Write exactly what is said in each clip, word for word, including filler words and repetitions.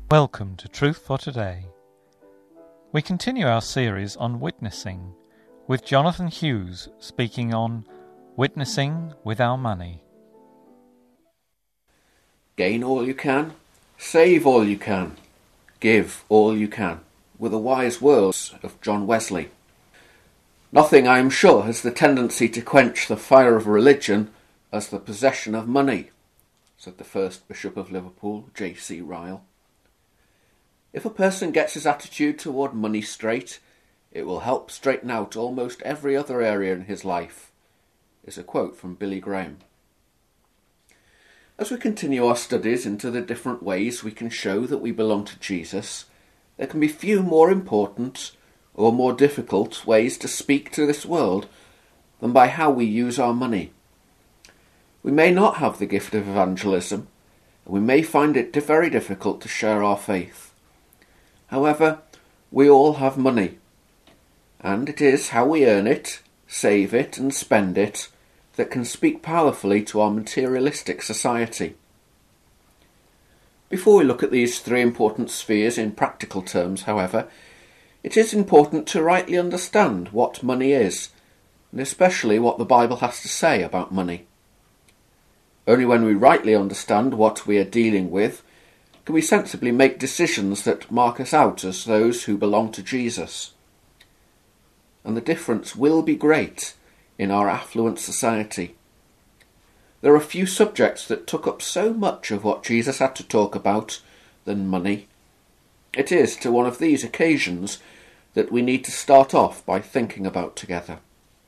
Welcome to Truth for Today. We continue our series on witnessing, with Jonathan Hughes speaking on witnessing with our money. Gain all you can, save all you can, give all you can, were the wise words of John Wesley. Nothing, I am sure, has the tendency to quench the fire of religion as the possession of money, said the first Bishop of Liverpool, J C Ryle. If a person gets his attitude toward money straight, it will help straighten out almost every other area in his life, is a quote from Billy Graham. As we continue our studies into the different ways we can show that we belong to Jesus, there can be few more important or more difficult ways to speak to this world than by how we use our money. We may not have the gift of evangelism, and we may find it very difficult to share our faith. However, we all have money, and it is how we earn it, save it and spend it that can speak powerfully to our materialistic society. Before we look at these three important spheres in practical terms, however, it is important to rightly understand what money is, and especially what the Bible has to say about money. Only when we rightly understand what we are dealing with can we sensibly make decisions that mark us out as those who belong to Jesus. And the difference will be great in our affluent society. There are few subjects that took up so much of what Jesus had to talk about than money. It is to one of these occasions that we need to start off by thinking about together.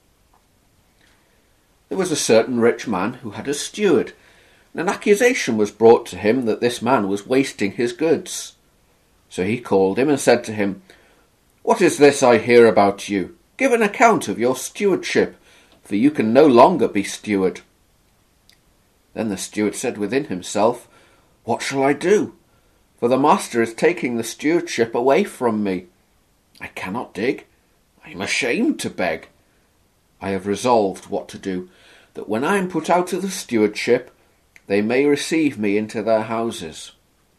There was a certain rich man who had a steward, and an accusation was brought to him that this man was wasting his goods. So he called him and said to him, "What is this I hear about you? Give an account of your stewardship, for you can no longer be steward." Then the steward said within himself, "What shall I do? For the master is taking the stewardship away from me. I cannot dig. I am ashamed to beg. I have resolved what to do, that when I am put out of the stewardship, they may receive me into their houses."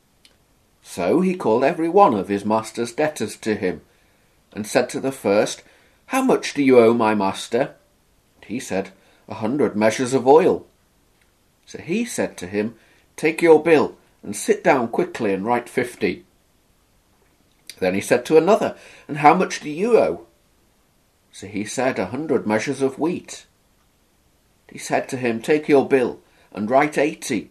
So he called every one of his master's debtors to him, and said to the first, "How much do you owe my master?" And he said, "A hundred measures of oil." So he said to him, "Take your bill, and sit down quickly and write fifty." Then he said to another, "And how much do you owe?" So he said, "A hundred measures of wheat." He said to him, "Take your bill, and write eighty."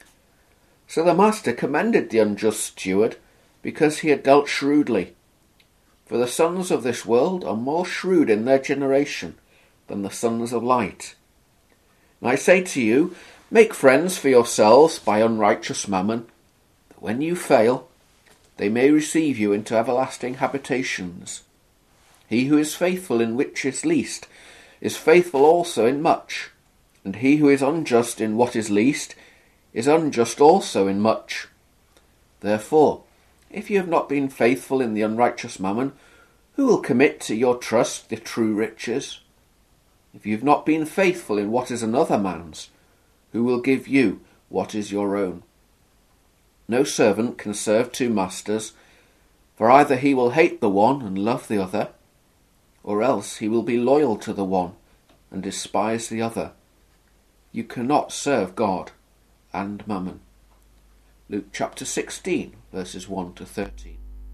So the master commended the unjust steward, because he had dealt shrewdly. For the sons of this world are more shrewd in their generation than the sons of light. And I say to you, make friends for yourselves by unrighteous mammon, that when you fail, they may receive you into everlasting habitations. He who is faithful in which is least is faithful also in much, and he who is unjust in what is least is unjust also in much. Therefore, if you have not been faithful in the unrighteous mammon, who will commit to your trust the true riches? If you have not been faithful in what is another man's, who will give you what is your own? No servant can serve two masters, for either he will hate the one and love the other, or else he will be loyal to the one and despise the other. You cannot serve God and mammon. Luke chapter sixteen, verses one to thirteen.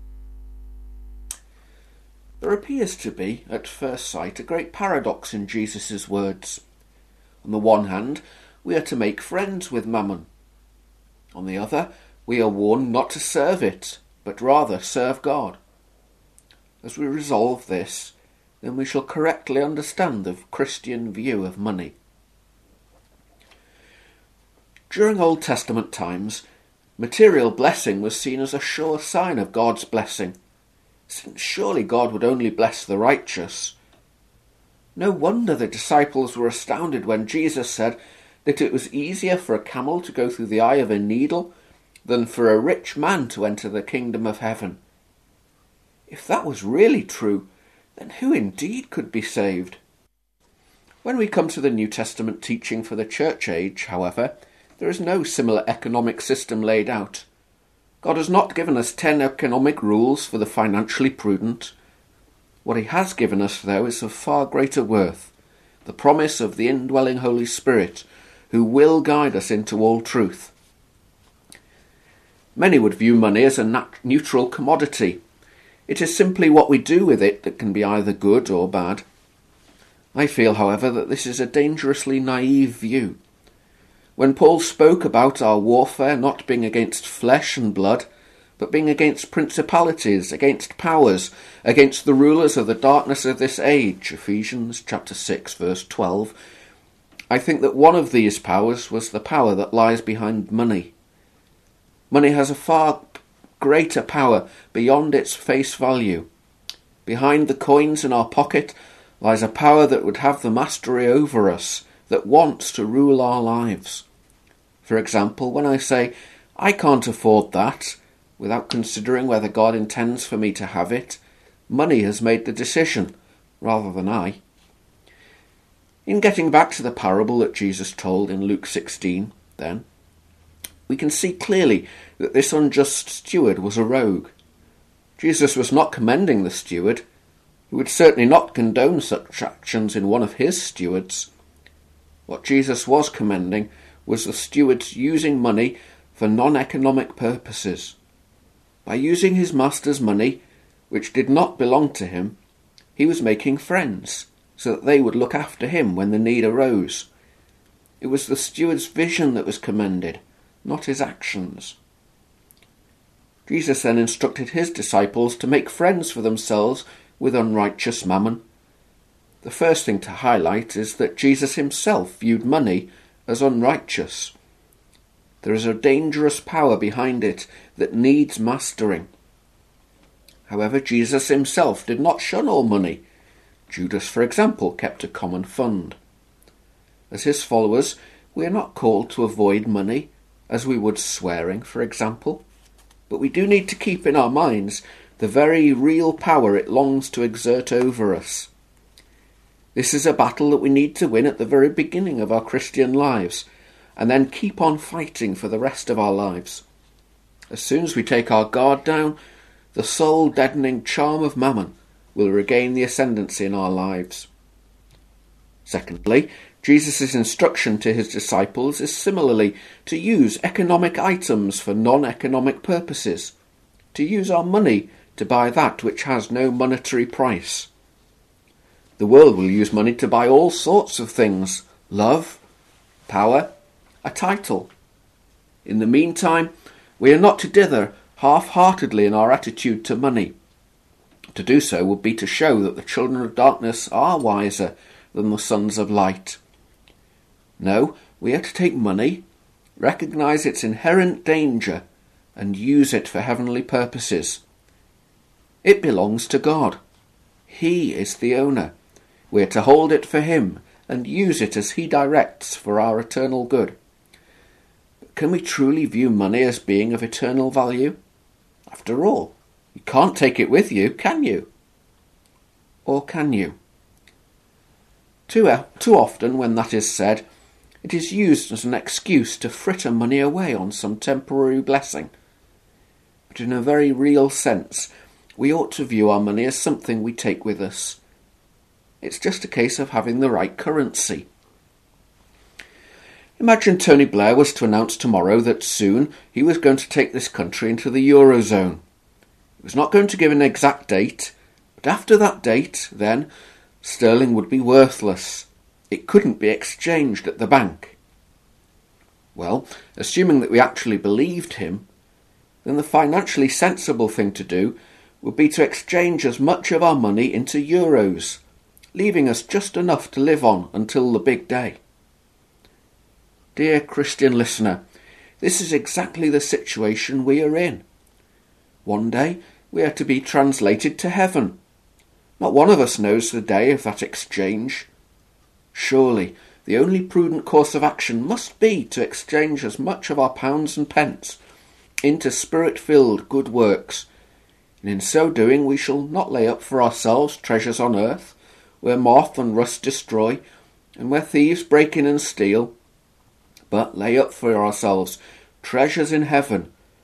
There appears to be, at first sight, a great paradox in Jesus' words. On the one hand, we are to make friends with mammon. On the other, we are warned not to serve it, but rather serve God. As we resolve this, then we shall correctly understand the Christian view of money. During Old Testament times, material blessing was seen as a sure sign of God's blessing, since surely God would only bless the righteous. No wonder the disciples were astounded when Jesus said that it was easier for a camel to go through the eye of a needle than for a rich man to enter the kingdom of heaven. If that was really true, then who indeed could be saved? When we come to the New Testament teaching for the church age, however, there is no similar economic system laid out. God has not given us ten economic rules for the financially prudent. What he has given us, though, is of far greater worth, the promise of the indwelling Holy Spirit, who will guide us into all truth. Many would view money as a nat- neutral commodity. It is simply what we do with it that can be either good or bad. I feel, however, that this is a dangerously naive view. When Paul spoke about our warfare not being against flesh and blood, but being against principalities, against powers, against the rulers of the darkness of this age, Ephesians chapter six, verse twelve, I think that one of these powers was the power that lies behind money. Money has a far greater power beyond its face value. Behind the coins in our pocket lies a power that would have the mastery over us, that wants to rule our lives. For example, when I say, I can't afford that, without considering whether God intends for me to have it, money has made the decision, rather than I. In getting back to the parable that Jesus told in Luke sixteen, then, we can see clearly that this unjust steward was a rogue. Jesus was not commending the steward. He would certainly not condone such actions in one of his stewards. What Jesus was commending was the steward's using money for non-economic purposes. By using his master's money, which did not belong to him, he was making friends, so that they would look after him when the need arose. It was the steward's vision that was commended, not his actions. Jesus then instructed his disciples to make friends for themselves with unrighteous mammon. The first thing to highlight is that Jesus himself viewed money as unrighteous. There is a dangerous power behind it that needs mastering. However, Jesus himself did not shun all money. Judas, for example, kept a common fund. As his followers, we are not called to avoid money, as we would swearing, for example, but we do need to keep in our minds the very real power it longs to exert over us. This is a battle that we need to win at the very beginning of our Christian lives, and then keep on fighting for the rest of our lives. As soon as we take our guard down, the soul-deadening charm of mammon will regain the ascendancy in our lives. Secondly, Jesus' instruction to his disciples is similarly to use economic items for non-economic purposes, to use our money to buy that which has no monetary price. The world will use money to buy all sorts of things: love, power, a title. In the meantime, we are not to dither half-heartedly in our attitude to money. To do so would be to show that the children of darkness are wiser than the sons of light. No, we are to take money, recognise its inherent danger, and use it for heavenly purposes. It belongs to God. He is the owner. We are to hold it for him and use it as he directs for our eternal good. But can we truly view money as being of eternal value? After all, you can't take it with you, can you? Or can you? Too, uh, too often, when that is said, it is used as an excuse to fritter money away on some temporary blessing. But in a very real sense, we ought to view our money as something we take with us. It's just a case of having the right currency. Imagine Tony Blair was to announce tomorrow that soon he was going to take this country into the Eurozone. He was not going to give an exact date, but after that date, then, sterling would be worthless. It couldn't be exchanged at the bank. Well, assuming that we actually believed him, then the financially sensible thing to do would be to exchange as much of our money into euros, leaving us just enough to live on until the big day. Dear Christian listener, this is exactly the situation we are in. One day we are to be translated to heaven. Not one of us knows the day of that exchange. Surely the only prudent course of action must be to exchange as much of our pounds and pence into spirit-filled good works, and in so doing we shall not lay up for ourselves treasures on earth, where moth and rust destroy, and where thieves break in and steal, but lay up for ourselves treasures in heaven,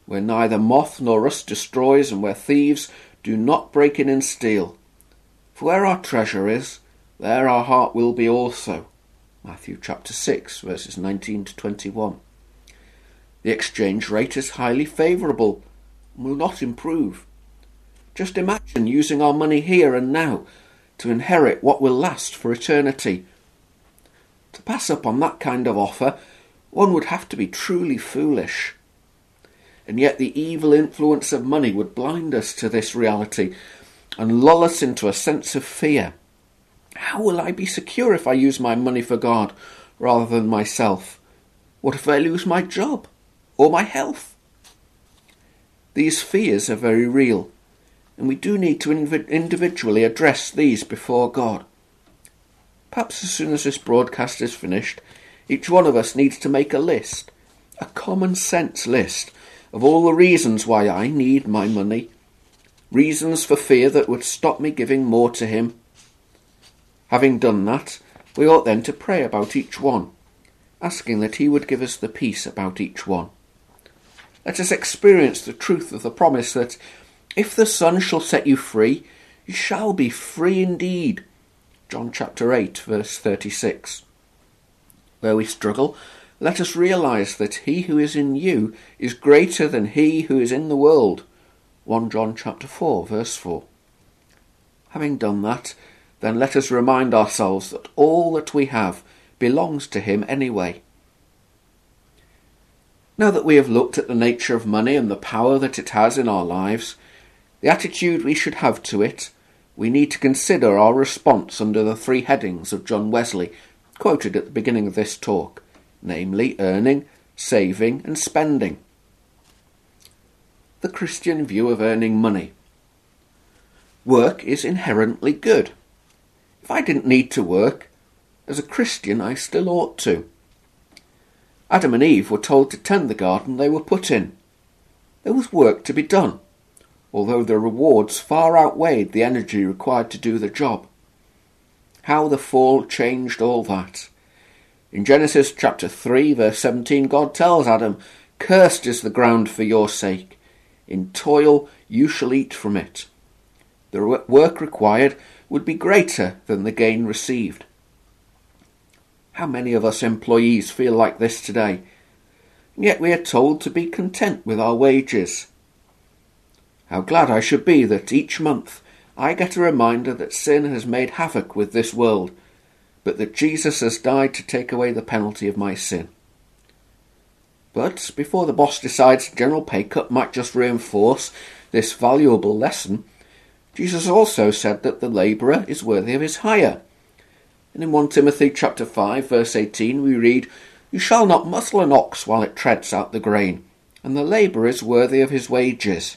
where neither moth nor rust destroys, and where thieves do not break in and steal. For where our treasure is, there our heart will be also. Matthew chapter six, verses nineteen to twenty-one. The exchange rate is highly favourable and will not improve. Just imagine using our money here and now to inherit what will last for eternity. To pass up on that kind of offer, one would have to be truly foolish. And yet the evil influence of money would blind us to this reality and lull us into a sense of fear. How will I be secure if I use my money for God rather than myself? What if I lose my job or my health? These fears are very real, and we do need to inv- individually address these before God. Perhaps as soon as this broadcast is finished, each one of us needs to make a list, a common sense list, of all the reasons why I need my money, reasons for fear that would stop me giving more to him. Having done that, we ought then to pray about each one, asking that he would give us the peace about each one. Let us experience the truth of the promise that if the Son shall set you free, you shall be free indeed. John chapter eight, verse thirty-six. Where we struggle, let us realise that he who is in you is greater than he who is in the world. First John chapter four, verse four. Having done that, then let us remind ourselves that all that we have belongs to him anyway. Now that we have looked at the nature of money and the power that it has in our lives, the attitude we should have to it, we need to consider our response under the three headings of John Wesley, quoted at the beginning of this talk, namely earning, saving and spending. The Christian view of earning money. Work is inherently good. If I didn't need to work, as a Christian I still ought to. Adam and Eve were told to tend the garden they were put in. There was work to be done, although the rewards far outweighed the energy required to do the job. How the fall changed all that. In Genesis chapter three, verse seventeen, God tells Adam, "Cursed is the ground for your sake. In toil you shall eat from it." The work required would be greater than the gain received. How many of us employees feel like this today? And yet we are told to be content with our wages. How glad I should be that each month I get a reminder that sin has made havoc with this world, but that Jesus has died to take away the penalty of my sin. But before the boss decides a general pay cut might just reinforce this valuable lesson, Jesus also said that the labourer is worthy of his hire. And in First Timothy chapter five, verse eighteen, we read, "You shall not muzzle an ox while it treads out the grain, and the labourer is worthy of his wages."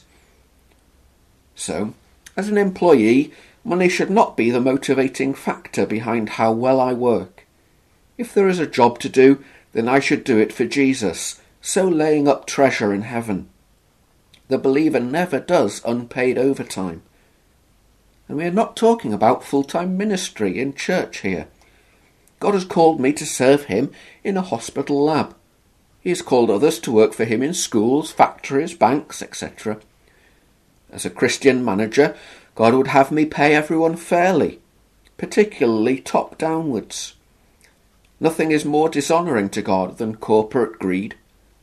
So, as an employee, money should not be the motivating factor behind how well I work. If there is a job to do, then I should do it for Jesus, so laying up treasure in heaven. The believer never does unpaid overtime. And we are not talking about full-time ministry in church here. God has called me to serve him in a hospital lab. He has called others to work for him in schools, factories, banks, et cetera. As a Christian manager, God would have me pay everyone fairly, particularly top downwards. Nothing is more dishonouring to God than corporate greed.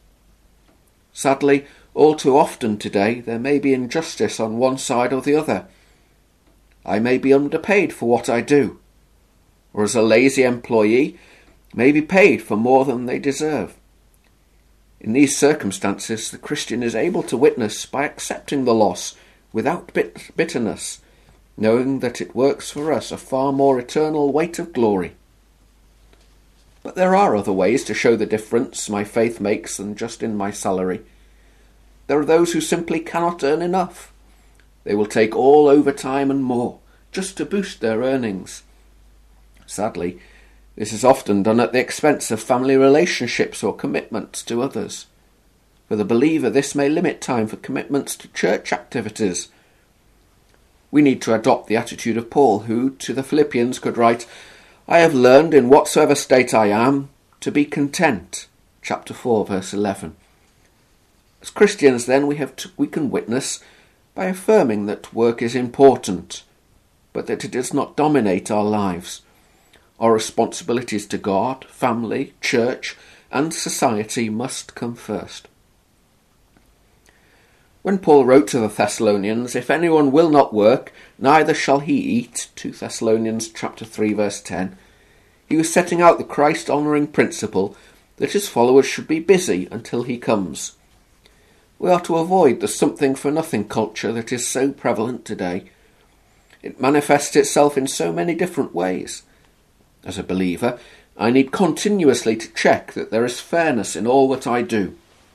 Sadly, all too often today there may be injustice on one side or the other. I may be underpaid for what I do, or as a lazy employee may be paid for more than they deserve. In these circumstances, the Christian is able to witness by accepting the loss without bit- bitterness, knowing that it works for us a far more eternal weight of glory. But there are other ways to show the difference my faith makes than just in my salary. There are those who simply cannot earn enough. They will take all overtime and more, just to boost their earnings. Sadly, this is often done at the expense of family relationships or commitments to others. For the believer, this may limit time for commitments to church activities. We need to adopt the attitude of Paul, who, to the Philippians, could write, "I have learned in whatsoever state I am, to be content." Chapter four, verse eleven. As Christians, then, we have to, we can witness by affirming that work is important, but that it does not dominate our lives. Our responsibilities to God, family, church, and society must come first. When Paul wrote to the Thessalonians, "If anyone will not work, neither shall he eat," two Thessalonians chapter three verse ten, he was setting out the Christ-honouring principle that his followers should be busy until he comes. We are to avoid the something-for-nothing culture that is so prevalent today. It manifests itself in so many different ways. As a believer, I need continuously to check that there is fairness in all that I do.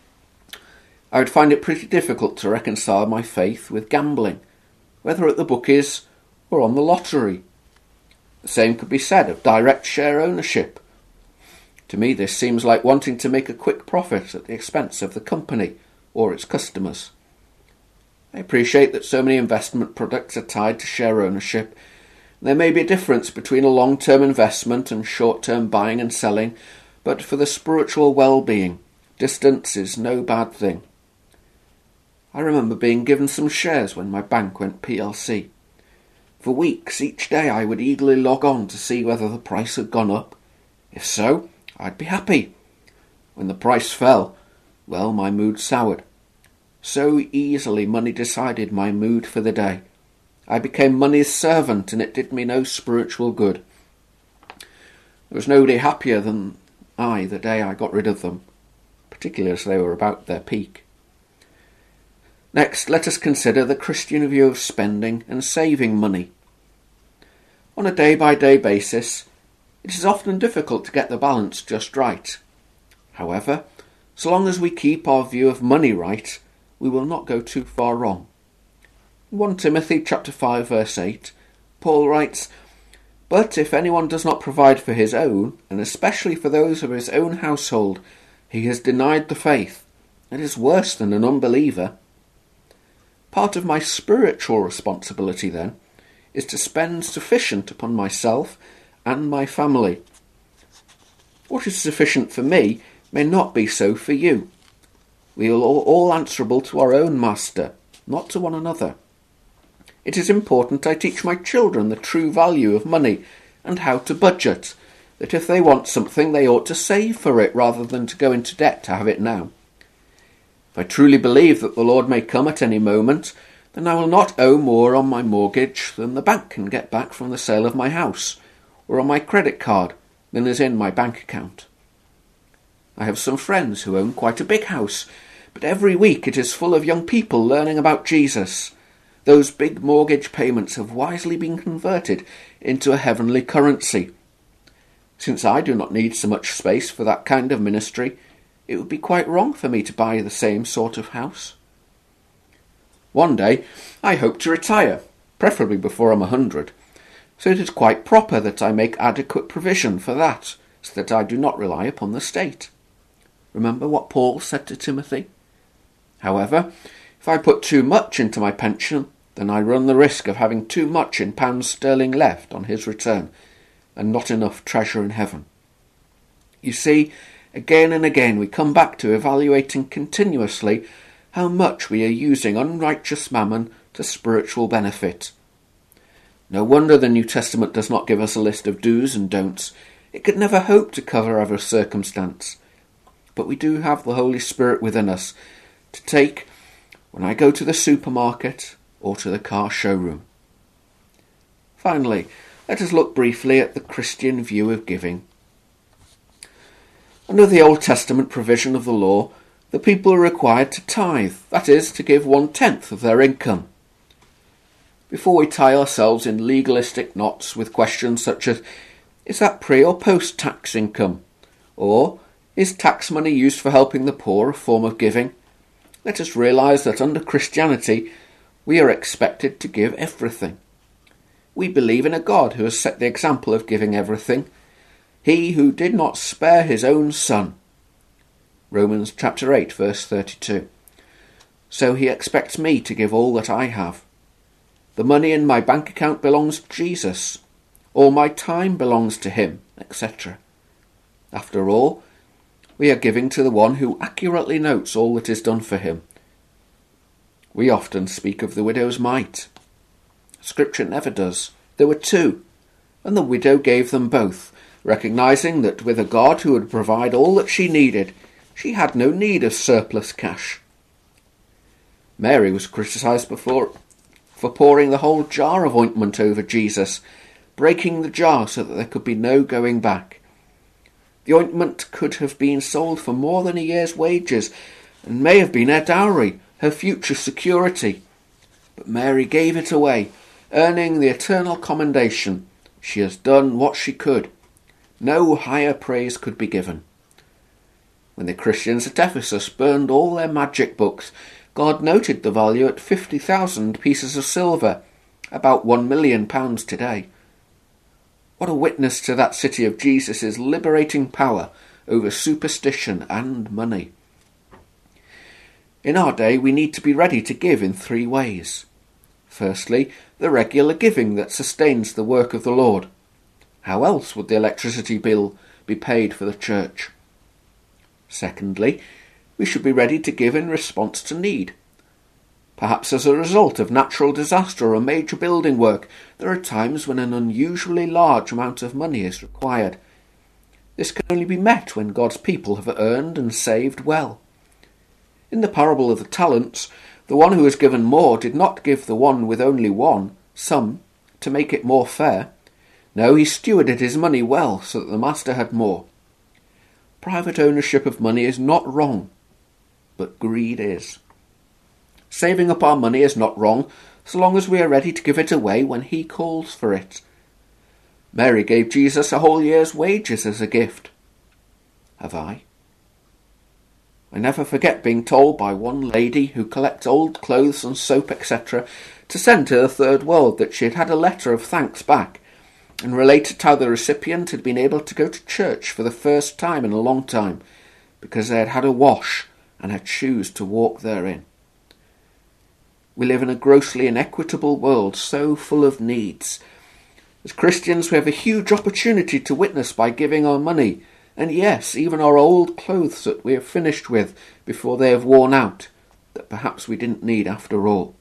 I would find it pretty difficult to reconcile my faith with gambling, whether at the bookies or on the lottery. The same could be said of direct share ownership. To me, this seems like wanting to make a quick profit at the expense of the company or its customers. I appreciate that so many investment products are tied to share ownership. There may be a difference between a long-term investment and short-term buying and selling, but for the spiritual well-being, distance is no bad thing. I remember being given some shares when my bank went P L C. For weeks, each day I would eagerly log on to see whether the price had gone up. If so, I'd be happy. When the price fell, well, my mood soured. So easily money decided my mood for the day. I became money's servant, and it did me no spiritual good. There was nobody happier than I the day I got rid of them, particularly as they were about their peak. Next, let us consider the Christian view of spending and saving money. On a day-by-day basis, it is often difficult to get the balance just right. However, so long as we keep our view of money right, we will not go too far wrong. In First Timothy chapter five verse eight, Paul writes, "But if anyone does not provide for his own, and especially for those of his own household, he has denied the faith, and is worse than an unbeliever." Part of my spiritual responsibility, then, is to spend sufficient upon myself and my family. What is sufficient for me may not be so for you. We are all, all answerable to our own master, not to one another. It is important I teach my children the true value of money and how to budget, that if they want something they ought to save for it rather than to go into debt to have it now. If I truly believe that the Lord may come at any moment, then I will not owe more on my mortgage than the bank can get back from the sale of my house, or on my credit card than is in my bank account. I have some friends who own quite a big house, but every week it is full of young people learning about Jesus. Those big mortgage payments have wisely been converted into a heavenly currency. Since I do not need so much space for that kind of ministry, it would be quite wrong for me to buy the same sort of house. One day I hope to retire, preferably before I'm a hundred, so it is quite proper that I make adequate provision for that, so that I do not rely upon the state. Remember what Paul said to Timothy? However, if I put too much into my pension, then I run the risk of having too much in pounds sterling left on his return, and not enough treasure in heaven. You see, again and again we come back to evaluating continuously how much we are using unrighteous mammon to spiritual benefit. No wonder the New Testament does not give us a list of do's and don'ts. It could never hope to cover every circumstance. But we do have the Holy Spirit within us to take when I go to the supermarket or to the car showroom. Finally, let us look briefly at the Christian view of giving. Under the Old Testament provision of the law, the people are required to tithe, that is, to give one-tenth of their income. Before we tie ourselves in legalistic knots with questions such as, is that pre- or post-tax income? Or, is tax money used for helping the poor a form of giving? Let us realise that under Christianity, we are expected to give everything. We believe in a God who has set the example of giving everything. He who did not spare his own son. Romans chapter eight verse thirty-two. So he expects me to give all that I have. The money in my bank account belongs to Jesus. All my time belongs to him, et cetera. After all, We are giving to the one who accurately notes all that is done for him. We often speak of the widow's mite. Scripture never does. There were two, and the widow gave them both, recognising that with a God who would provide all that she needed, she had no need of surplus cash. Mary was criticised before for pouring the whole jar of ointment over Jesus, breaking the jar so that there could be no going back. The ointment could have been sold for more than a year's wages, and may have been her dowry, her future security. But Mary gave it away, earning the eternal commendation, "She has done what she could." No higher praise could be given. When the Christians at Ephesus burned all their magic books, God noted the value at fifty thousand pieces of silver, about one million pounds today. What a witness to that city of Jesus' liberating power over superstition and money. In our day, we need to be ready to give in three ways. Firstly, the regular giving that sustains the work of the Lord. How else would the electricity bill be paid for the church? Secondly, we should be ready to give in response to need. Perhaps as a result of natural disaster or major building work, there are times when an unusually large amount of money is required. This can only be met when God's people have earned and saved well. In the parable of the talents, the one who was given more did not give the one with only one some to make it more fair. No, he stewarded his money well so that the master had more. Private ownership of money is not wrong, but greed is. Saving up our money is not wrong, so long as we are ready to give it away when he calls for it. Mary gave Jesus a whole year's wages as a gift. Have I? I never forget being told by one lady who collects old clothes and soap, et cetera, to send to the third world that she had had a letter of thanks back, and related how the recipient had been able to go to church for the first time in a long time, because they had had a wash and had shoes to walk therein. We live in a grossly inequitable world, so full of needs. As Christians, we have a huge opportunity to witness by giving our money, and yes, even our old clothes that we have finished with before they have worn out, that perhaps we didn't need after all.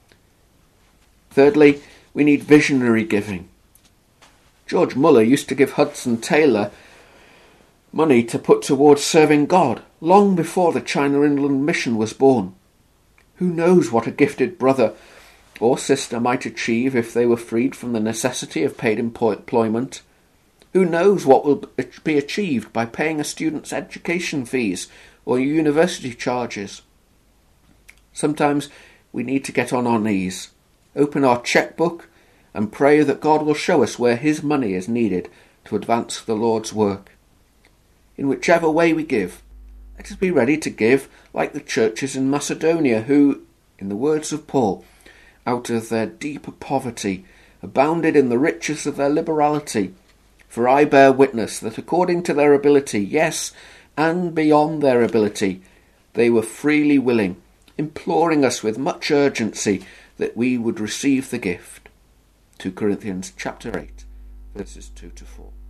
Thirdly, we need visionary giving. George Muller used to give Hudson Taylor money to put towards serving God, long before the China Inland Mission was born. Who knows what a gifted brother or sister might achieve if they were freed from the necessity of paid employment? Who knows what will be achieved by paying a student's education fees or university charges? Sometimes we need to get on our knees, open our checkbook, and pray that God will show us where his money is needed to advance the Lord's work. In whichever way we give, let us be ready to give like the churches in Macedonia who, in the words of Paul, out of their deep poverty, abounded in the riches of their liberality. For I bear witness that according to their ability, yes, and beyond their ability, they were freely willing, imploring us with much urgency that we would receive the gift. Second Corinthians chapter eight, verses two to four.